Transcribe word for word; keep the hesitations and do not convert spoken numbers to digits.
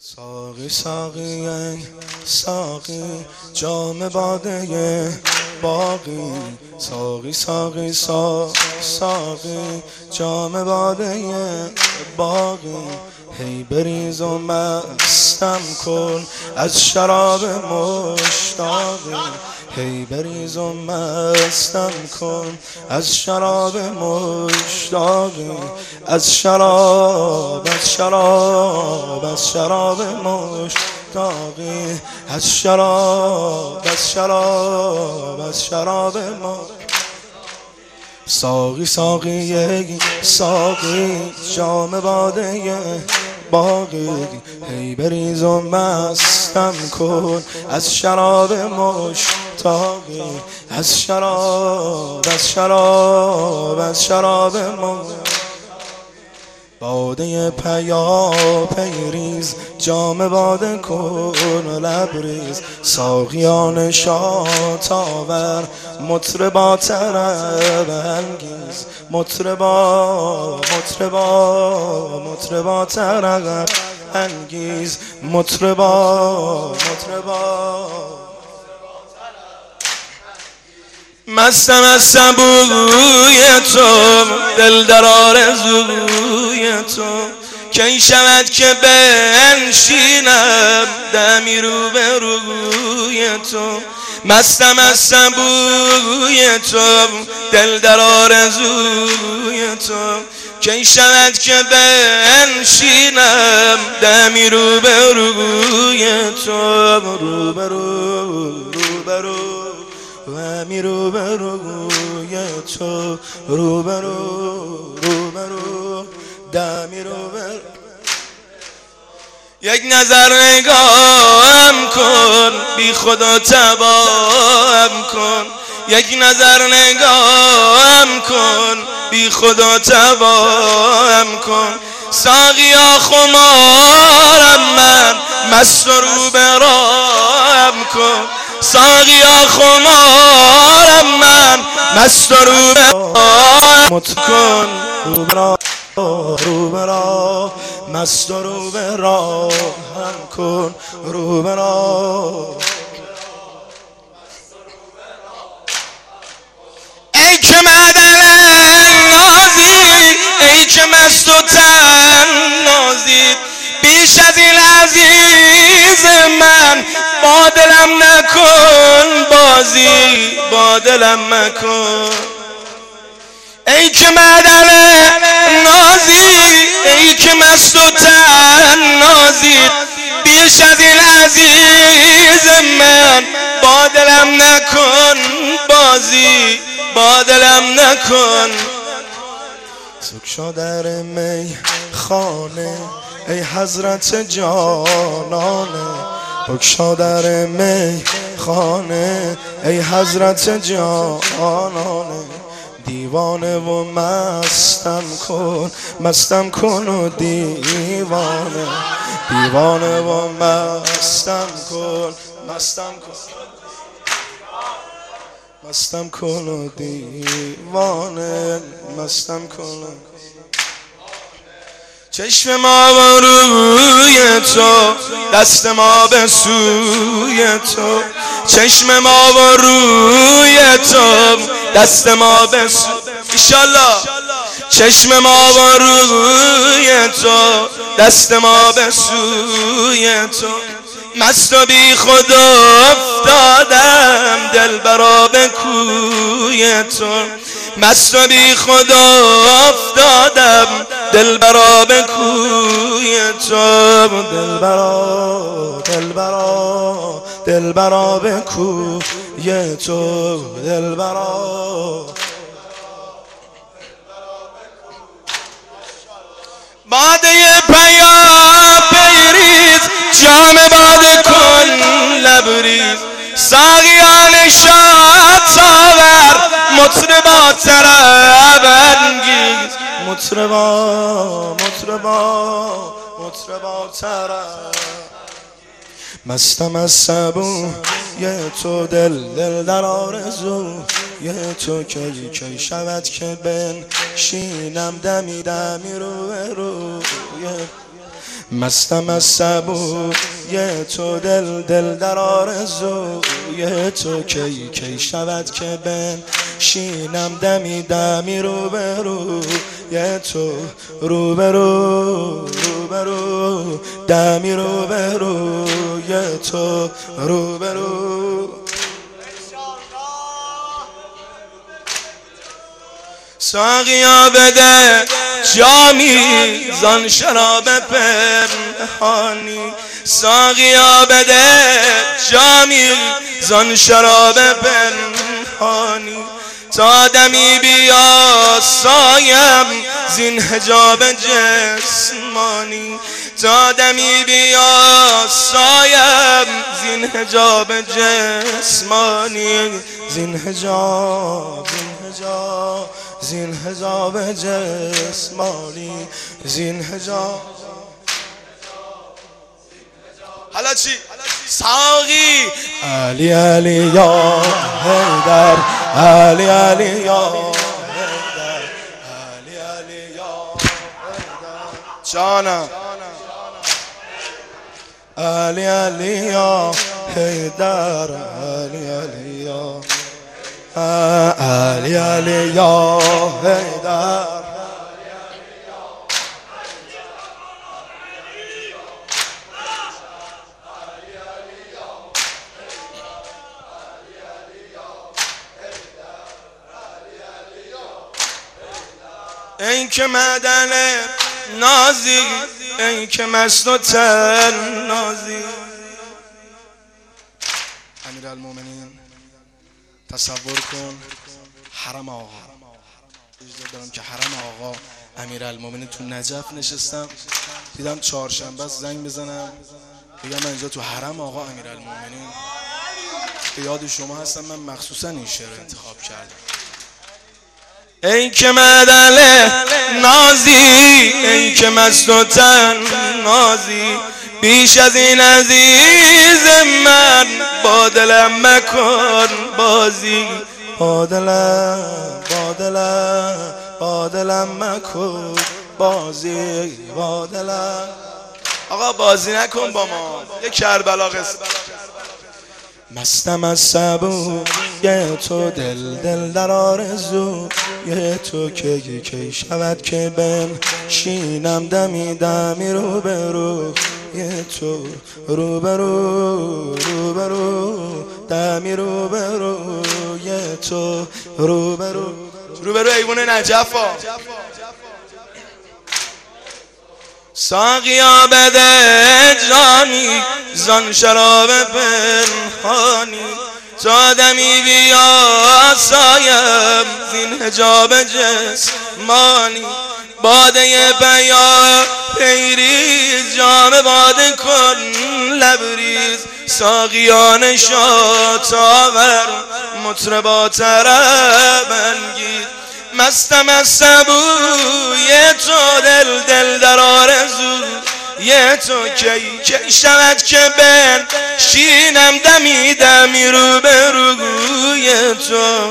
ساقی ساقی ساقی جام باده باقی ساقی ساقی ساقی ساقی جام باده باقی هی بریز و مستم کن از شراب مشتاقی هی بریز و مستم کن از شراب مشتاقی از شراب از شراب از شراب مشتاقی از شراب از شراب از شراب مشتاقی ساقی ساقی ساقی جام باده باقی هی بریز و مستم کن از شراب مشتاقی از شراب از شراب از شراب مشتاقی باده پیا پیریز جام باده کن لبریز ساقیان شات آور مطربا طرب انگیز مطربا مطربا مطربا طرب انگیز مطربا مطربا مستم از سبوی تو دل در آرزوی تو کی شود که بنشینم دمی رو به روی تو مستم از سبوی تو دل در آرزوی تو کی شود که بنشینم دمی رو به روی تو رو به رو رو به رو و می رو به روی تو رو به رو رو به رو دمی رو به یک نظر نگاهم کن بی خدا تباهم کن یک نظر نگاهم کن بی خدا تباهم کن ساقیا خمارم من مست و رو به راهم کن ساقیا خمارم من مست و رو به راهم کن رو به راه رو به راه مست و رو به راهم کن رو به راه ای که معدن نازی ای که مست و تن نازی بیش از این عزیز من با دلم نکن بازی با دلم مکن ای که معدن نازی ای که مست و تن نازی بیش از این عزیز من با دلم نکن بازی با دلم نکن سکشا در می خانه ای حضرت جانانه بکشا در می خانه ای حضرت جانانه دیوانه و مستم کن مستم کن و دیوانه دیوانه و مستم کن مستم کن مستم کن و دیوانه مستم کن چشم ما و روی تو دست ما به سوی تو چشم ما و روی تو دست ما به سوی ایشالله چشم ما و روی تو دست ما به سوی تو مست و بی خود افتادم دل برا به کوی تو مست و بی خود افتادم دل برا به کوی تو دل برا دل برا دل برا به کوی تو دل برا باده پیا پیریز جام باده کن لبریز ساقیان شات آور مطربا طرب انگیز مطربا مطربا مطربا طرب مستم از سبو یه تو دل دل در آرزو یه تو کی کی شود که بنشینم دمی دمی رو رو مستم از سبوی تو دل دل در آرزوی تو کی کی شود که بنشینم دمی دمی روبروی تو روبرو روبرو دمی روبروی تو روبرو. ساقیا بده جامی زان شراب پنهانی، ساقیا بده جامی زان شراب پنهانی، تا دمی بیا سایم زین حجاب جسمانی، تا دمی بیا سایم زین حجاب جسمانی، زین حجاب زین حجاب زین حجاب جسمانی، زین حجاب. حالا چی؟ ساقی علی علی یا حیدر، علی علی یا حیدر، علی علی یا حیدر جانم، علی علی یا حیدر، علی علی یا علی علی یا حیدر. ای که معدن نازی، ای که مست و تن نازی. امیرالمومنین تصور کن حرم آقا، اجازه دارم که حرم آقا امیرالمومنین تو نجف نشستم، دیدم چهارشنبه زنگ بزنم بگم من اینجا تو حرم آقا امیرالمومنین به یاد شما هستم، من مخصوصا این شعر انتخاب کردم. ای که معدن نازی، ای که مست و تن نازی، بیش از این عزیز من با دلم مکن بازی، با دلم با دلم با دلم مکن بازی، با دلم. آقا بازی نکن با ما، یه کربلا قصه. مستم از سبوی تو دل دل در آرزوی تو کی کی شود که بنشینم دمی دمی روبروی تو روبرو روبرو دمی روبروی تو روبرو روبرو ایوون نجفا. ساقیا بده جامی زان شراب پنهانی، تا دمی بیا سایم زین حجاب جسمانی، باده بیا پیریز جام باده کن لبریز، ساقیان شاد آور مطربا طرب انگیز. مستم از سبوی تو دل دل در آرزوی تو کی کی شود که بنشینم دمی دمی روبروی تو